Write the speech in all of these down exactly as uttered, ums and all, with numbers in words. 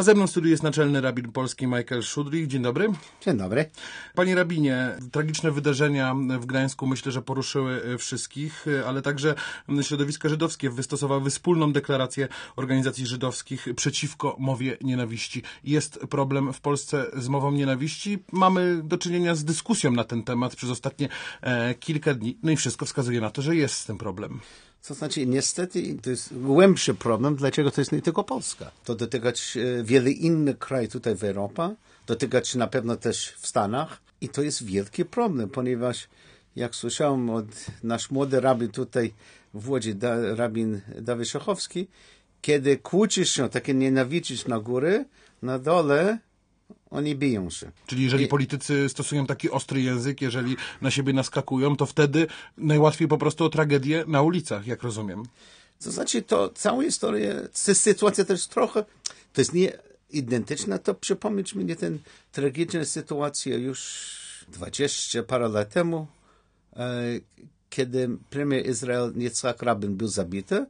A ze mną w studiu jest naczelny rabin polski Michael Szudrich. Dzień dobry. Dzień dobry. Panie rabinie, tragiczne wydarzenia w Gdańsku myślę, że poruszyły wszystkich, ale także środowiska żydowskie wystosowały wspólną deklarację organizacji żydowskich przeciwko mowie nienawiści. Jest problem w Polsce z mową nienawiści. Mamy do czynienia z dyskusją na ten temat przez ostatnie e, kilka dni. No i wszystko wskazuje na to, że jest z tym problem. To znaczy, niestety, to jest głębszy problem, dlaczego to jest nie tylko Polska. To dotykać wiele innych krajów tutaj w Europie, dotykać na pewno też w Stanach. I to jest wielki problem, ponieważ jak słyszałem od nasz młody rabin tutaj w Łodzi, da, rabin Dawid Szachowski, kiedy kłócisz się, takie nienawidzisz na górę, na dole oni biją się. Czyli jeżeli I... politycy stosują taki ostry język, jeżeli na siebie naskakują, to wtedy najłatwiej po prostu o tragedię na ulicach, jak rozumiem. To znaczy, to cała historia, sytuacja też trochę, to jest nie identyczna, to przypomnieć mnie tę tragiczną sytuację już dwadzieścia parę lat temu, e, kiedy premier Izrael Yitzhak Rabin był zabity.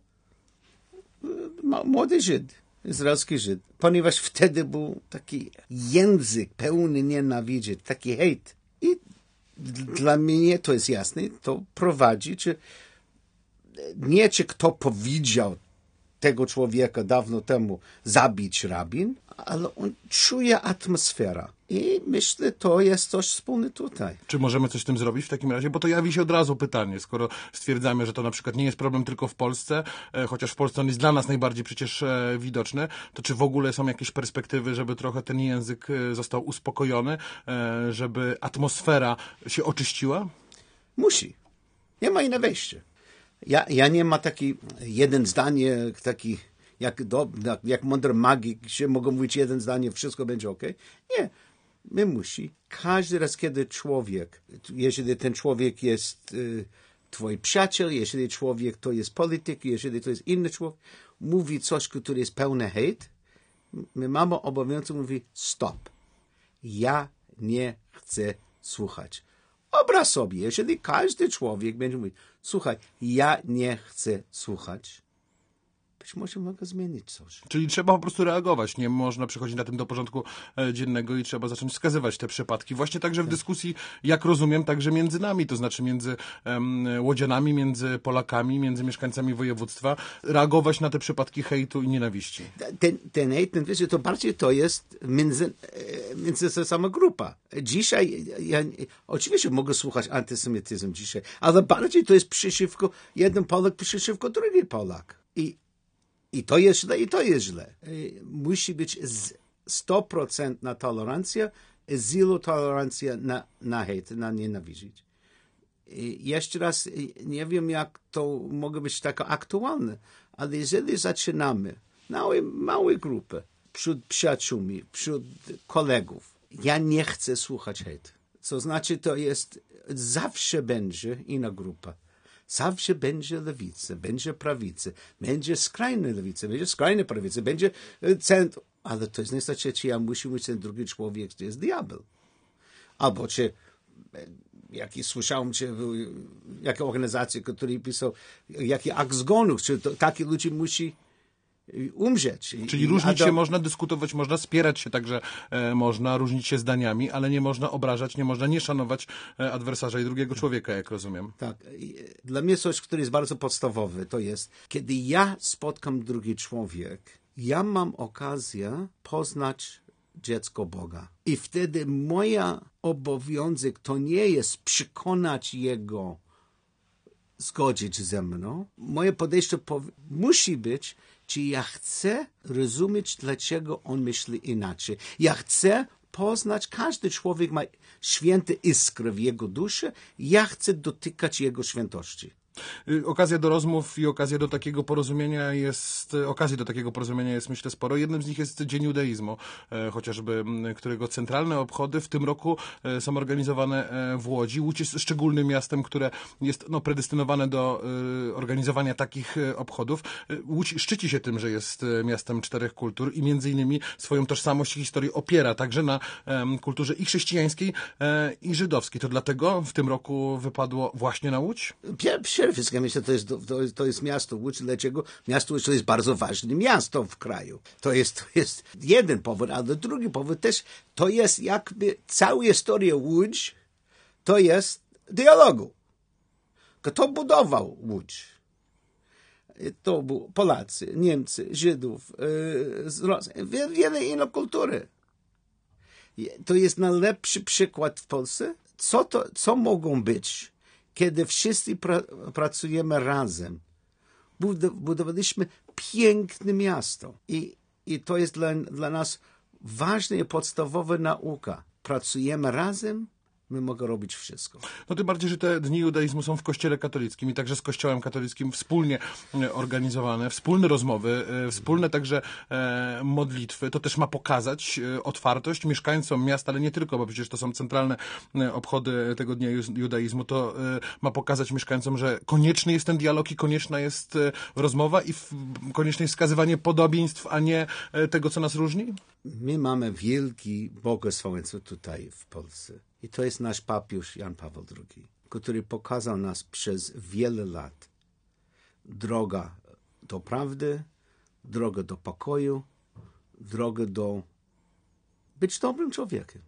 Młody Żyd. Izraelski Żyd, ponieważ wtedy był taki język pełny nienawiści, taki hejt. I dla mnie to jest jasne, to prowadzi, czy nie czy kto powiedział tego człowieka dawno temu zabić rabin, ale on czuje atmosferę. I myślę, to jest coś wspólne tutaj. Czy możemy coś z tym zrobić w takim razie? Bo to jawi się od razu pytanie, skoro stwierdzamy, że to na przykład nie jest problem tylko w Polsce, e, chociaż w Polsce on jest dla nas najbardziej przecież e, widoczny, to czy w ogóle są jakieś perspektywy, żeby trochę ten język e, został uspokojony, e, żeby atmosfera się oczyściła? Musi. Nie ma inne wejścia. Ja, ja nie ma taki jeden zdanie, taki jak, do, jak mądry magik, się mogą mówić jeden zdanie, wszystko będzie ok. Nie. My musi. Każdy raz, kiedy człowiek, jeżeli ten człowiek jest y, twój przyjaciel, jeżeli człowiek to jest polityk, jeżeli to jest inny człowiek, mówi coś, który jest pełny hejt, my mamy obowiązek mówić stop. Ja nie chcę słuchać. Obraz sobie, jeżeli każdy człowiek będzie mówić, słuchaj, ja nie chcę słuchać, być może mogę zmienić coś. Czyli trzeba po prostu reagować. Nie można przychodzić na tym do porządku dziennego i trzeba zacząć wskazywać te przypadki. Właśnie także w dyskusji, jak rozumiem, także między nami, to znaczy między um, łodzianami, między Polakami, między mieszkańcami województwa, reagować na te przypadki hejtu i nienawiści. Ten, ten hejt, ten wiesz, to bardziej to jest między, między ta sama grupa. Dzisiaj, ja oczywiście mogę słuchać antysemityzm dzisiaj, ale bardziej to jest przeciwko jeden Polak, przeciwko drugi Polak. I I to jest źle, i to jest źle. Musi być sto procent na tolerancja, zero tolerancja na, na hejt, na nienawidzić. I jeszcze raz, nie wiem, jak to mogło być tak aktualne, ale jeżeli zaczynamy małe, małe grupy, wśród przyjaciółmi, wśród kolegów, ja nie chcę słuchać hejt. Co znaczy, to jest, zawsze będzie inna grupa. Zawsze będzie lewica, będzie prawica, będzie skrajna lewica, będzie skrajna prawica, będzie centrum. Ale to jest nie znaczy, czy ja muszę mówić, ten drugi człowiek to jest diabeł. Albo czy, jaki słyszałem, czy jakie organizacje, które pisał, jaki akt zgonu, czy to, takie ludzie musi umrzeć. Czyli różnić do... się można, dyskutować można, spierać się także e, można, różnić się zdaniami, ale nie można obrażać, nie można nie szanować e, adwersarza i drugiego człowieka, jak rozumiem. Tak. Dla mnie coś, które jest bardzo podstawowe, to jest, kiedy ja spotkam drugi człowiek, ja mam okazję poznać dziecko Boga. I wtedy moja obowiązek to nie jest przekonać jego, zgodzić ze mną. Moje podejście pow- musi być, czy ja chcę rozumieć, dlaczego on myśli inaczej. Ja chcę poznać, każdy człowiek ma święte iskry w jego duszy, ja chcę dotykać jego świętości. Okazja do rozmów i okazja do takiego porozumienia jest, okazji do takiego porozumienia jest, myślę, sporo. Jednym z nich jest Dzień Judaizmu, chociażby, którego centralne obchody w tym roku są organizowane w Łodzi. Łódź jest szczególnym miastem, które jest no, predestynowane do organizowania takich obchodów. Łódź szczyci się tym, że jest miastem czterech kultur i między innymi swoją tożsamość i historię opiera także na kulturze i chrześcijańskiej, i żydowskiej. To dlatego w tym roku wypadło właśnie na Łódź? Pierwszy przede wszystkim myślę, to jest, to, jest, to jest miasto Łódź. Dlaczego? Miasto Łódź to jest bardzo ważne miasto w kraju. To jest, to jest jeden powód, ale drugi powód też, to jest jakby cała historia Łódź, to jest dialogu. Kto budował Łódź? To byli Polacy, Niemcy, Żydów, yy, wiele innych kultury. To jest najlepszy przykład w Polsce. Co, to, co mogą być, kiedy wszyscy pra, pracujemy razem? Budowaliśmy piękne miasto. I, i to jest dla, dla nas ważna i podstawowa nauka. Pracujemy razem, my możemy robić wszystko. No tym bardziej, że te dni judaizmu są w Kościele katolickim i także z Kościołem katolickim wspólnie organizowane, wspólne rozmowy, wspólne także e, modlitwy. To też ma pokazać e, otwartość mieszkańcom miasta, ale nie tylko, bo przecież to są centralne e, obchody tego dnia judaizmu. To e, ma pokazać mieszkańcom, że konieczny jest ten dialog i konieczna jest e, rozmowa i w, konieczne jest wskazywanie podobieństw, a nie e, tego, co nas różni? My mamy wielki błogosławieństwo tutaj w Polsce. I to jest nasz papież Jan Paweł drugi, który pokazał nas przez wiele lat droga do prawdy, droga do pokoju, droga do być dobrym człowiekiem.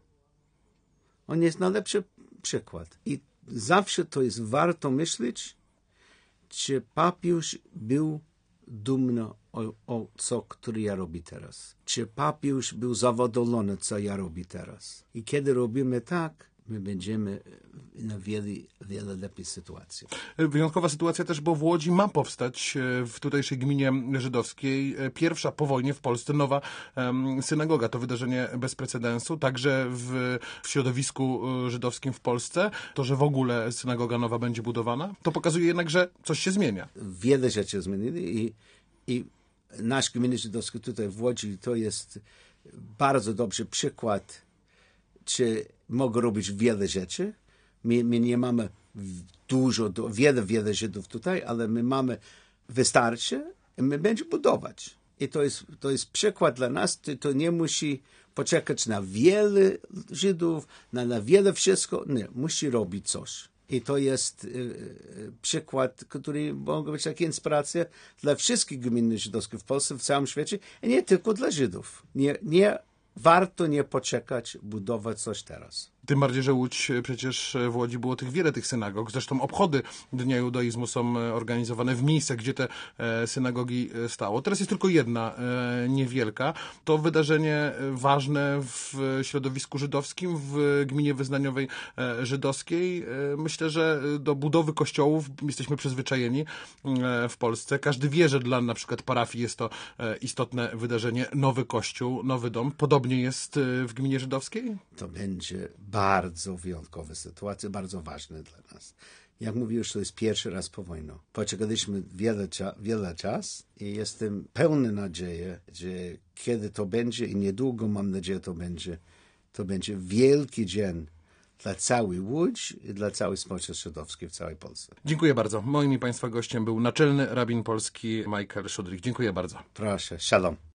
On jest najlepszy przykład. I zawsze to jest warto myśleć, czy papież był dumny o, o co, który ja robię teraz. Czy papież był zadowolony, co ja robię teraz. I kiedy robimy tak, my będziemy na wiele, wiele lepiej sytuacji. Wyjątkowa sytuacja też, bo w Łodzi ma powstać w tutejszej gminie żydowskiej pierwsza po wojnie w Polsce nowa um, synagoga. To wydarzenie bez precedensu, także w, w środowisku żydowskim w Polsce. To, że w ogóle synagoga nowa będzie budowana, to pokazuje jednak, że coś się zmienia. Wiele rzeczy zmienili i, i nasz gmina żydowska tutaj w Łodzi to jest bardzo dobry przykład, czy mogę robić wiele rzeczy. My, my nie mamy dużo, wiele, wiele Żydów tutaj, ale my mamy wystarczy i my będziemy budować. I to jest, to jest przykład dla nas, to, to nie musi poczekać na wiele Żydów, na, na wiele wszystko. Nie, musi robić coś. I to jest y, przykład, który może być taka inspiracja dla wszystkich gmin żydowskich w Polsce, w całym świecie, i nie tylko dla Żydów. Nie, nie warto nie poczekać, budować coś teraz. Tym bardziej, że Łódź, przecież w Łodzi było tych wiele tych synagog. Zresztą obchody Dnia Judaizmu są organizowane w miejscach, gdzie te synagogi stało. Teraz jest tylko jedna, niewielka. To wydarzenie ważne w środowisku żydowskim, w gminie wyznaniowej żydowskiej. Myślę, że do budowy kościołów jesteśmy przyzwyczajeni w Polsce. Każdy wie, że dla na przykład parafii jest to istotne wydarzenie. Nowy kościół, nowy dom. Podobnie jest w gminie żydowskiej? To będzie bardzo wyjątkowa sytuacja, bardzo ważna dla nas. Jak mówiłem, to jest pierwszy raz po wojnie. Poczekaliśmy wiele, cza- wiele czasu i jestem pełny nadziei, że kiedy to będzie i niedługo, mam nadzieję, to będzie, to będzie wielki dzień dla całej Łódź i dla całej społeczności żydowskiej w całej Polsce. Dziękuję bardzo. Moim i Państwa gościem był naczelny rabin polski Michael Szudrych. Dziękuję bardzo. Proszę, shalom.